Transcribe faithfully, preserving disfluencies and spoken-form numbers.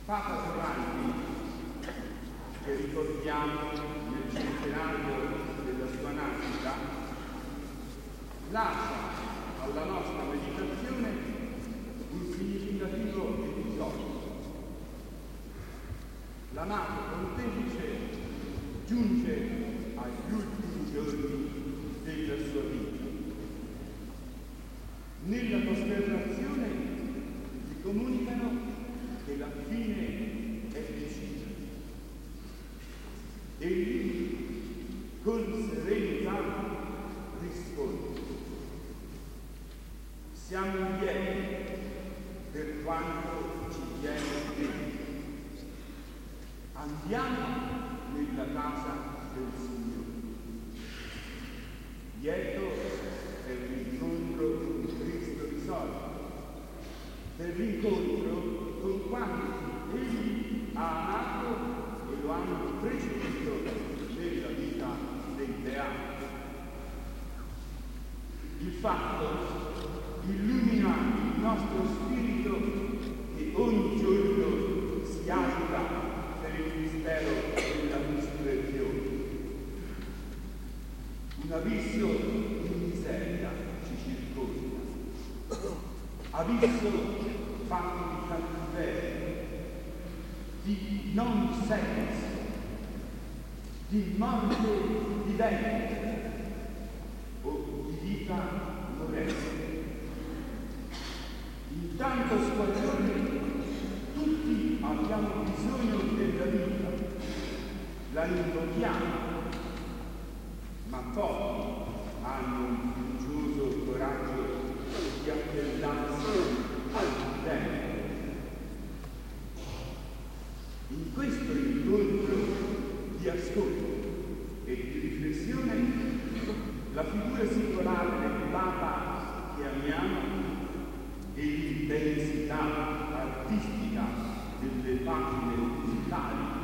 Papa Giovanni, che ricordiamo nel centenario della sua nascita, lascia alla nostra meditazione un significativo episodio. L'amato Pontefice giunge agli ultimi giorni della sua vita. Nella costernazione gli comunicano che la fine è decisa. Egli con serenità risponde: siamo lieti per quanto ci viene detto. Andiamo nella casa del Signore. Lieto per l'incontro con Cristo risorto, per l'incontro con quanti egli ha amato e lo hanno preceduto nella vita dei beati. Il fatto illumina il nostro spirito che ogni giorno si agita per il mistero della risurrezione. Un abisso di miseria ci circonda, abisso fatto di cattiveria, di non senso, di morte vivente o di vita morente. In tanto squadrone tutti abbiamo bisogno della vita, la invochiamo, ma pochi hanno il coraggioso coraggio di appellarsi al tempo. In questo incontro di ascolto e di riflessione, la figura singolare del Papa che amiamo e l'intensità artistica delle pagine musicali